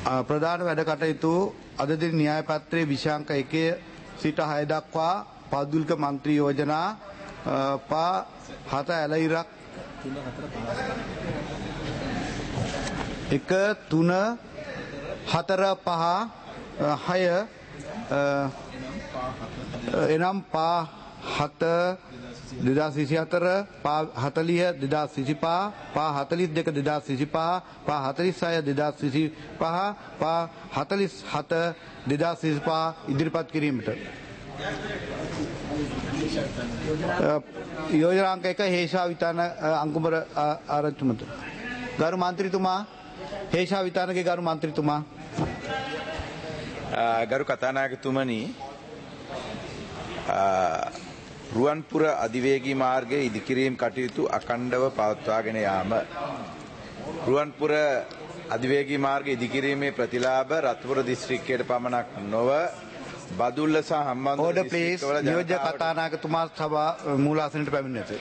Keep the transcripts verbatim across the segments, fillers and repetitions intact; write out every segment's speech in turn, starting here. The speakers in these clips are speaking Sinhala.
ප්‍රධාන වැඩ කටයුතු අද දින න්‍යාය පත්‍රයේ විෂාංක එකේ සිට හය දක්වා පෞද්ගලික මන්ත්‍රී යෝජනා පා හත ඇලයිරක් එක තුන හතර පහ හය එනම් පා හත දෙදස් විසි හතර පා හතලිහ දෙදස් විසිපහ පා හතලිස් දෙක දෙදස් විසිපහ පා හතලිස් හය දෙදස් විසිපහ පා හතලිස් හත දෙදස් විසිපහ ඉදිරිපත් කිරීමට යෝජනාංක එක හේෂා විතාන අංකුමර ආරච්චිමත ගරු මන්ත්‍රීතුමා හේෂා විතානගේ ගරු මන්ත්‍රීතුමා ගරු කතානායකතුමනි රුවන්පුර අධිවේගී මාර්ගයේ ඉදිකිරීම් කටයුතු අඛණ්ඩව පවත්වාගෙන යාම රුවන්පුර අධිවේගී මාර්ගයේ ඉදිකිරීමේ ප්‍රතිලාභ රත්නපුර දිස්ත්‍රික්කයට පමණක් නොව බදුල්ල සහ හම්බන්තොට දිස්ත්‍රික්කවල නියෝජ්‍ය කතානායකතුමා සභා මූලාසනයට පැමිණ ඇත.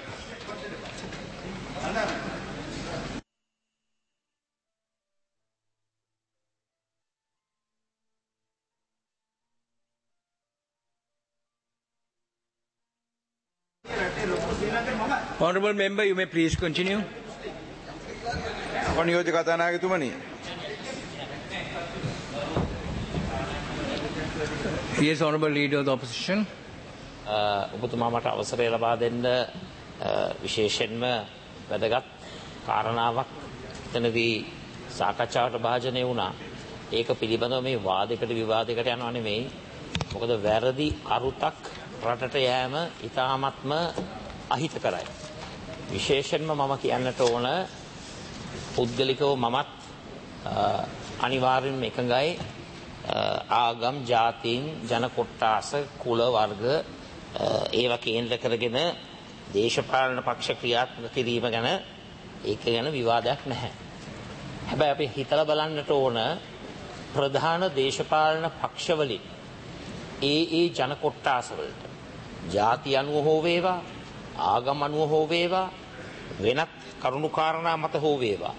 Honourable member, you may please continue. නියෝජ්‍ය කතානායකතුමනි. Yes, Honourable Leader of the Opposition. ඔබතුමා මට අවසරය ලබා දෙන්න විශේෂයෙන්ම වැදගත් කාරණාවක් එතනදී සාකච්ඡාවට භාජනය වුණා. ඒක පිළිබඳව මේ වාදයකට විවාදයකට යනවා නෙමෙයි. මොකද වැරදි අරුතක් රටට යෑම ඉතාමත්ම අහිතකරයි. විශේෂයෙන්ම මම කියන්නට ඕන පුද්ගලිකව මමත් අනිවාර්යෙන්ම එකඟයි ආගම් ජාතීන් ජන කොට්ටාස කුල වර්ග ඒවා කේන්ද්‍ර කරගෙන දේශපාලන පක්ෂ ක්‍රියාත්මක කිරීම ගැන ඒක ගැන විවාදයක් නැහැ. හැබැයි අපි හිතලා බලන්නට ඕන ප්‍රධාන දේශපාලන පක්ෂවලින් ඒ ඒ ජන කොට්ටාස වලට ජාති අනුව හෝ වේවා ආගම අනුව හෝ වේවා වෙනත් කරුණු කාරණා මත හෝ වේවා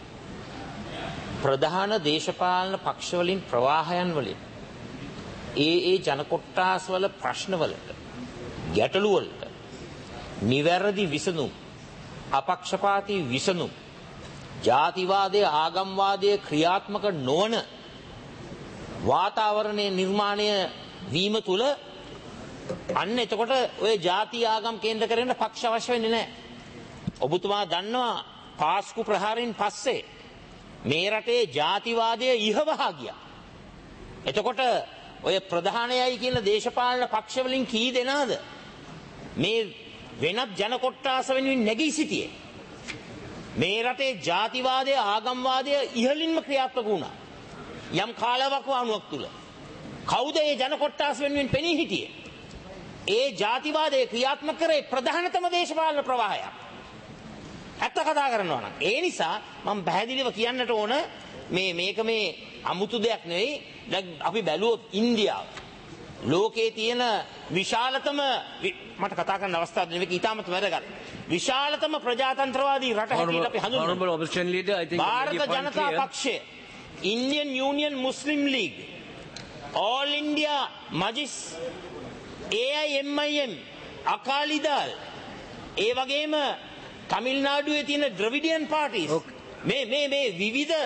ප්‍රධාන දේශපාලන පක්ෂවලින් ප්‍රවාහයන් වලින් ඒ ඒ ජන කොට්ටාස් වල ප්‍රශ්න වලට ගැටලු වලට නිවැරදි විසඳුම් අපක්ෂපාතී විසඳුම් ජාතිවාදයේ ආගම්වාදයේ ක්‍රියාත්මක නොවන වාතාවරණයේ නිර්මාණය වීම තුල අන්න එතකොට ඔය ජාති ආගම් කේන්ද්‍ර කරගෙන පක්ෂ අවශ්‍ය වෙන්නේ නැහැ. ඔබතුමා දන්නවා පාස්කු ප්‍රහාරයෙන් පස්සේ මේ රටේ ජාතිවාදය ඉහවහා ගියා. එතකොට ඔය ප්‍රධානයයි කියන දේශපාලන පක්ෂ වලින් කී දෙනාද මේ වෙනත් ජන කොට්ටාස වෙනුවෙන් නැගී සිටියේ? මේ රටේ ජාතිවාදය ආගම්වාදය ඉහළින්ම ක්‍රියාත්මක වුණා. යම් කාලවකවානුවක් තුල කවුද මේ ජන කොට්ටාස වෙනුවෙන් පෙනී හිටියේ? ඒ ජාතිවාදයේ ක්‍රියාත්මක කරේ ප්‍රධානතම දේශපාලන ප්‍රවාහයක්. ඇත්ත කතා කරනවා නම් ඒ නිසා මම පැහැදිලිව කියන්නට ඕන මේ මේක මේ අමුතු දෙයක් නෙවෙයි. දැන් අපි බැලුවොත් ඉන්දියාව ලෝකයේ තියෙන විශාලතම මට කතා කරන්න අවස්ථාවක් නෙවෙයි ඉතාමත් වැදගත් විශාලතම ප්‍රජාතන්ත්‍රවාදී රට හැටියට අපි හඳුන්වනවා. ಭಾರತ ජනතා පක්ෂය, Indian Union Muslim League, All India Majlis, A I M I M, අකාලි දල්, ඒ වගේම තමිල්නාඩුවේ තියෙන ද්‍රවිඩියන් පාර්ටිස් මේ මේ මේ විවිධ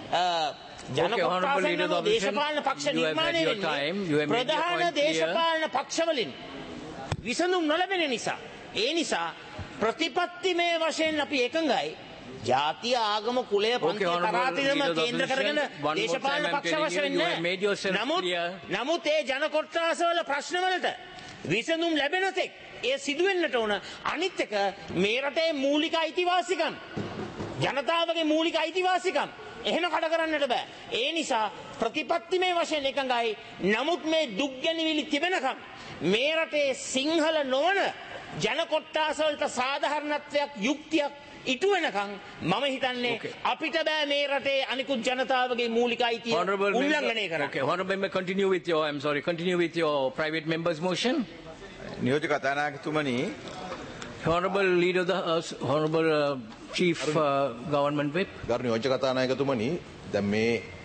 ජන කොට්ටාසයන් දේශපාලන පක්ෂ නිර්මාණය වෙන්නේ ප්‍රධාන දේශපාලන පක්ෂවලින් විසඳුම් නොලැබෙන නිසා. ඒ නිසා ප්‍රතිපත්තිමය වශයෙන් අපි එකඟයි ජාතිය ආගම කුලය පන්තිය තරාතිරම කේන්ද්‍ර කරගෙන දේශපාලන පක්ෂ අවශ්‍ය වෙන්නේ. නමුත් නමුත් ඒ ජන කොට්ටාසවල ප්‍රශ්න වලට විසඳුම් ලැබෙන තෙක් ඒ සිදුවෙන්නට ඕන. අනිත් එක මේ රටේ මූලික අයිතිවාසිකම් ජනතාවගේ මූලික අයිතිවාසිකම් එහෙම කඩ කරන්නට බෑ. ඒ නිසා ප්‍රතිපත්තිමය වශයෙන් එකඟයි. නමුත් මේ දුක් ගැනවිලි තිබෙනකම් මේ රටේ සිංහල නොවන ජන කොට්ටාස වලට සාධාරණත්වයක් යුක්තියක් ඉටු වෙනකම් මම හිතන්නේ අපිට බෑ මේ රටේ අනිකුත් ජනතාවගේ මූලික අයිතිය උල්ලංඝනය කරන්න. Okay, Honourable Member, continue with your I'm sorry, continue with your private member's motion. නියෝජ්‍ය කතානායකතුමනි, Honourable Leader of the House, Honourable uh, Chief uh, Government Whip. ගරු නියෝජ්‍ය කතානායකතුමනි, දැන් මේ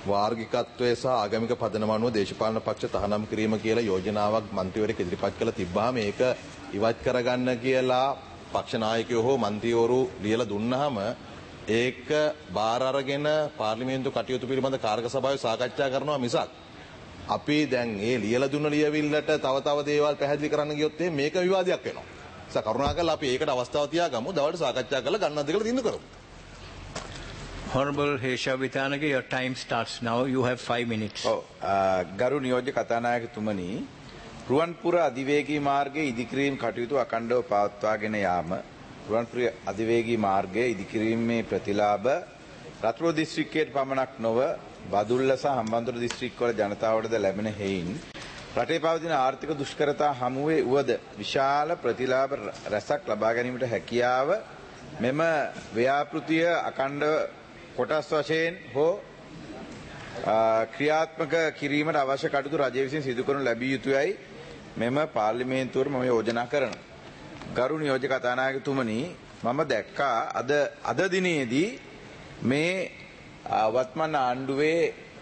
වාර්ගිකත්වය සහ ආගමික පදනම අනුව දේශපාලන පක්ෂ තහනම් කිරීම කියලා යෝජනාවක් මන්ත්‍රීවරයෙක් ඉදිරිපත් කළා තිබ්බහම ඒක ඉවත් කරගන්න කියලා පක්ෂ නායකයෝ හෝ මන්ත්‍රීවරු ලියලා දුන්නාම ඒක බාර අරගෙන පාර්ලිමේන්තු කටයුතු පිළිබඳ කාර්ක සභාවේ සාකච්ඡා කරනවා මිසක් අපි දැන් ඒ ලියලා දුන්න ලියවිල්ලට තව තව දේවල් පැහැදිලි කරන්න ගියොත් මේක විවාදයක් වෙනවා. ඒ කරුණාකරලා අපි ඒකට අවස්ථාව තියාගමු. දවල්ට සාකච්ඡා කරලා ගන්නවද කියලා තීන්දුව කරමු. Honorable Hesha Vitanage, your time starts now. You have five minutes. ඔව් ගරු නියෝජ්‍ය කතානායකතුමනි රුවන්පුර අධිවේගී මාර්ගයේ ඉදිකිරීම් කටයුතු අඛණ්ඩව පවත්වාගෙන යාම රුවන්පුර අධිවේගී මාර්ගයේ ඉදිකිරීමේ ප්‍රතිලාභ රත්නපුර දිස්ත්‍රික්කයට පමණක් නොව බදුල්ල සහ හම්බන්තොට දිස්ත්‍රික්කවල ජනතාවටද ලැබෙන හේයින් රටේ පවතින ආර්ථික දුෂ්කරතා හමුවේ උවද විශාල ප්‍රතිලාභ රැසක් ලබා ගැනීමට හැකියාව මෙම ව්‍යාපෘතිය අඛණ්ඩව කොටස් වශයෙන් හෝ ක්‍රියාත්මක කිරීමට අවශ්‍ය කටයුතු රජය විසින් සිදු කරනු ලැබිය යුතුයයි මෙම පාර්ලිමේන්තුවට මම යෝජනා කරනවා. ගරු නියෝජ්‍ය කතානායකතුමනි මම දැක්කා අද අද දිනේදී මේ වත්මන් ආණ්ඩුවේ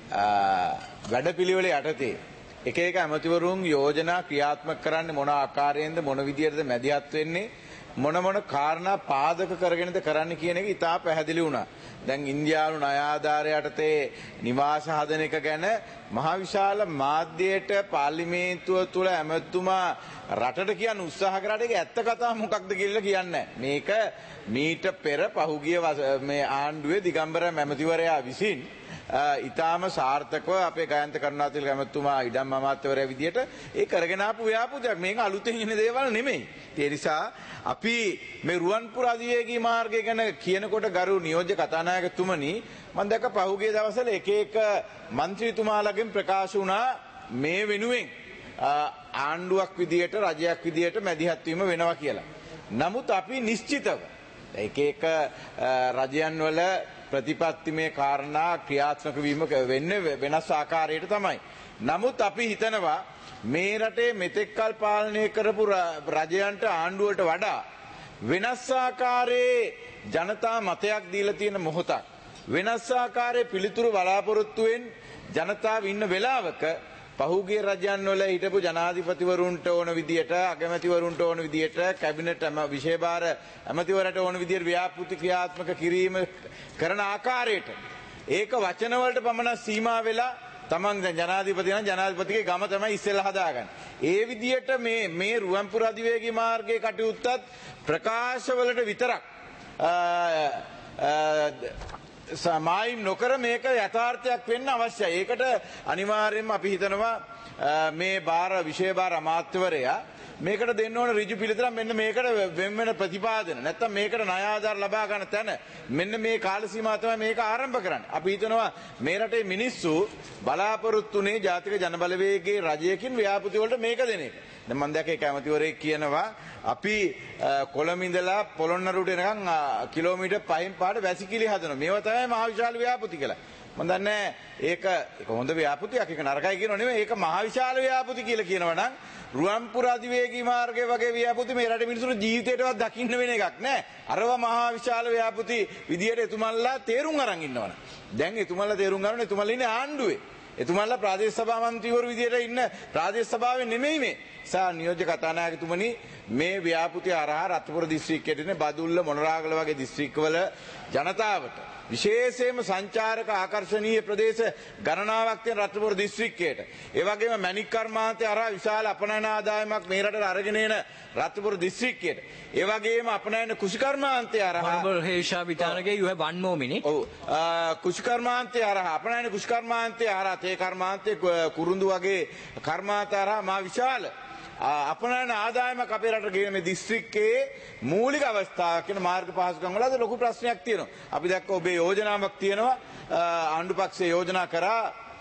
වැඩපිළිවෙල යටතේ එක එක ඇමතිවරුන් යෝජනා ක්‍රියාත්මක කරන්නේ මොන ආකාරයෙන්ද මොන විදියටද මැදිහත් වෙන්නේ මොන මොන කාරණා පාදක කරගෙනද කරන්න කියන එක ඉතා පැහැදිලි වුණා. දැන් ඉන්දියානු ණය ආධාර යටතේ නිවාස හදන එක ගැන මහ විශාල මාධ්‍යයට පාර්ලිමේන්තුව තුළ ඇමතුමා රටට කියන්න උත්සාහ කරාට ඒක ඇත්ත කතාව මොකක්ද කියලා කියන්නේ මේක මීට පෙර පහුගිය මේ ආණ්ඩුවේ දිගම්බර ඇමතිවරයා විසින් ඉතාම සාර්ථකව අපේ ගයන්ත කරුණාතිලක ඇමතුමා ඉඩම් අමාත්‍යවරයා විදියට ඒ කරගෙන ආපු ව්‍යාපෘතියක් මේක අලුතෙන් එන දේවල් නෙමෙයි. ඒ නිසා අපි මේ රුවන්පුර අධිවේගී මාර්ගය ගැන කියනකොට ගරු නියෝජ්‍ය කතානායකතුමනි මම දැක්ක පහුගිය දවස්වල එක එක മന്ത്രിතුමාලගෙන් ප්‍රකාශ වුණා මේ වෙනුවෙන් ආණ්ඩුවක් විදියට රජයක් විදියට මැදිහත් වීම වෙනවා කියලා. නමුත් අපි නිශ්චිතව එක එක රජයන් වල ප්‍රතිපත්තිමය කාරණා ක්‍රියාත්මක වීම වෙන්නේ වෙනස් ආකාරයකට තමයි. නමුත් අපි හිතනවා මේ රටේ මෙතෙක්කල් පාලනය කරපු රජයන්ට ආණ්ඩුවට වඩා වෙනස් ආකාරයේ ජනතා මතයක් දීලා තියෙන මොහොතක් වෙනස් ආකාරයේ පිළිතුරු බලාපොරොත්තුවෙන් ජනතාව ඉන්න වෙලාවක පහුගිය රජයන් වල හිටපු ජනාධිපතිවරුන්ට ඕන විදියට අගමැතිවරුන්ට ඕන විදියට කැබිනට් විශේෂ භාර ඇමතිවරට ඕන විදියට ව්‍යාපෘති ක්‍රියාත්මක කිරීම කරන ආකාරයට ඒක වචන වලට පමණ සීමා වෙලා තමන් දැන් ජනාධිපති නම් ජනාධිපතිගේ ගම තමයි ඉස්සෙල්ලා හදාගන්නේ. ඒ විදියට මේ මේ රුවන්පුර අධිවේගී මාර්ගයේ කටයුත්තත් ප්‍රකාශවලට විතරක් සමායිම් නොකර මේක යථාර්ථයක් වෙන්න අවශ්‍යයි. ඒකට අනිවාර්යයෙන්ම අපි හිතනවා මේ බාර විශේෂ බාර අමාත්‍යවරයා මේකට දෙන්න ඕන ඍජු පිළිතුරක් මෙන්න මේකට වෙන වෙන ප්‍රතිපාදන නැත්තම් මේකට ණය ආධාර ලබා ගන්න තැන මෙන්න මේ කාල සීමාව තමයි මේක ආරම්භ කරන්නේ. අපි හිතනවා මේ රටේ මිනිස්සු බලාපොරොත්තුනේ ජාතික ජනබලවේගයේ රජයකින් ව්‍යාපෘති වලට මේක දෙන එක. දැන් මම දැක්ක ඒක ඇමතිවරයෙක් කියනවා අපි කොළඹ ඉඳලා පොළොන්නරුවට එනකන් කිලෝමීටර් පහෙන් පාට වැසිකිලි හදනවා. මේවා තමයි මහ විශාල ව්‍යාපෘති කියලා. මම දන්නේ ඒක ඒක හොඳ ව්‍යාපෘතියක් ඒක නරකයි කියනව නෙමෙයි. ඒක මහ විශාල ව්‍යාපෘති කියලා කියනවා නම් රුවන්පුර අධිවේගී මාර්ගය වගේ ව්‍යාපෘති මේ රටේ මිනිස්සුන්ට ජීවිතේටවත් දකින්න වෙන එකක් නෑ. අරවා මහා විශාල ව්‍යාපෘති විදියට එතුමන්ලා තේරුම් අරන් ඉන්නවනේ. දැන් එතුමන්ලා තේරුම් ගන්න එතුමන්ලා ඉන්නේ ආණ්ඩුවේ. එතුමන්ලා ප්‍රාදේශ සභා මන්ත්‍රීවරු විදියට ඉන්න ප්‍රාදේශ සභාවේ නෙමෙයි මේ. සා නියෝජ්‍ය කතානායකතුමනි මේ ව්‍යාපෘතිය හරහා රත්නපුර දිස්ත්‍රික්කයට ඉන්නේ බදුල්ල මොනරාගල වගේ දිස්ත්‍රික්කවල ජනතාවට විශේෂයෙන්ම සංචාරක ආකර්ශනීය ප්‍රදේශ ගණනාවක් තියෙන රත්නපුර දිස්ත්‍රික්කයට ඒ වගේම මැණික් කර්මාන්තය හරහා විශාල අපනයන ආදායමක් මේ රටට අරගෙන එන රත්නපුර දිස්ත්‍රික්කයට ඒ වගේම අපනයන කුෂිකර්මාන්තය හරහා Honorable Hesha Vitanage, you have one more minute. ඔව් කුෂිකර්මාන්තය හරහා අපනයන කුෂිකර්මාන්තය හරහා තේ කර්මාන්තය කුරුඳු වගේ කර්මාන්ත හරහා මා විශාල අපනයන ආදායමක් අපේ රටට ගෙන මේ දිස්ත්‍රික්කයේ මූලික අවස්ථාවක් කියන මාර්ග පහසුකම් වල අද ලොකු ප්‍රශ්නයක් තියෙනවා. අපි දැක්ක ඔබේ යෝජනාවක් තියෙනවා ආණ්ඩු පක්ෂයේ යෝජනා කරා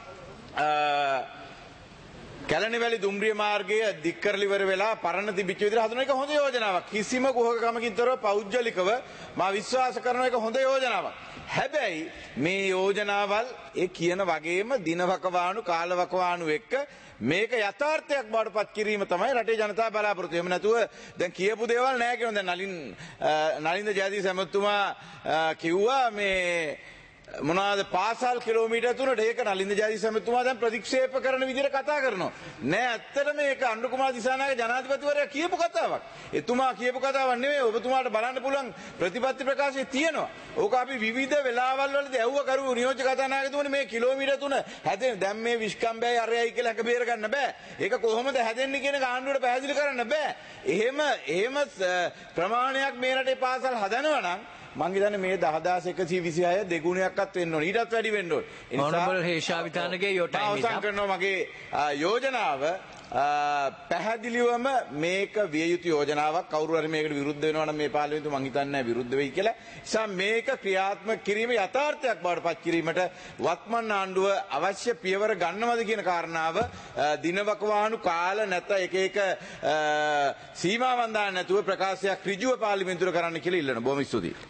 කැලණිවැලි දුම්රිය මාර්ගය දික් කරලා ඉවර වෙලා පරණ තිබිච්ච විදිහට හදන එක හොඳ යෝජනාවක්. කිසිම කුහකකමකින් තොරව පෞද්ගලිකව මා විශ්වාස කරන එක හොඳ යෝජනාවක්. හැබැයි මේ යෝජනාවල් ඒ කියන වගේම දිනවකවානු කාලවකවානු එක්ක මේක යථාර්ථයක් බවට පත් කිරීම තමයි රටේ ජනතාව බලාපොරොත්තු. එහෙම නැතුව දැන් කියපු දේවල් නැහැ කියනවා. දැන් නලින් නලින්ද ජයදීස ඇමතුමා කිව්වා මේ මොනවාද පාසල් කිලෝමීටර් තුනට ඒක නලින්ද ජයතිස්ස මැතිතුමා දැන් ප්‍රතික්ෂේප කරන විදිහට කතා කරනවා. නෑ ඇත්තටම මේක අනුර කුමාර දිසානායක ජනාධිපතිවරයා කියපු කතාවක්. එතුමා කියපු කතාවක් නෙවෙයි. ඔබතුමාට බලන්න පුළුවන් ප්‍රතිපත්ති ප්‍රකාශයේ තියෙනවා. ඕක අපි විවිධ වෙලාවල් වලදී ඇව්ව කරු නියෝජ්‍ය කතානායකතුමනි මේ කිලෝමීටර් තුන හැදෙන දැන් මේ විශ්කම්බයයි අරයයි කියලා එක බේර ගන්න බෑ. ඒක කොහොමද හැදෙන්නේ කියන එක ආණ්ඩුවට පැහැදිලි කරන්න බෑ. එහෙම එහෙම ප්‍රමාණයක් මේ රටේ පාසල් හදනවා නම් මං හිතන්නේ මේ දහදාස් එකසිය විසිහය දෙගුණයක්වත් වෙන්න ඕනේ. ඊටත් වැඩි වෙන්න ඕනේ. Honorable Hesha Vithanage, your time is අවසන් up. කරනවා මගේ යෝජනාව පැහැදිලිවම මේක විය යුතු යෝජනාවක්. කවුරු හරි මේකට විරුද්ධ වෙනවා නම් මේ පාර්ලිමේන්තුව මං හිතන්නේ නැහැ විරුද්ධ වෙයි කියලා. නිසා මේක ක්‍රියාත්මක කිරීම යථාර්ථයක් බවට පත් කිරීමට වත්මන් ආණ්ඩුව අවශ්‍ය පියවර ගන්නවද කියන කාරණාව දිනවකවානු කාල නැත එක එක සීමාවන් දාන්න නැතුව ප්‍රකාශයක් ඍජුව පාර්ලිමේන්තුවට කරන්න කියලා ඉල්ලනවා. බොහොම ස්තුතියි.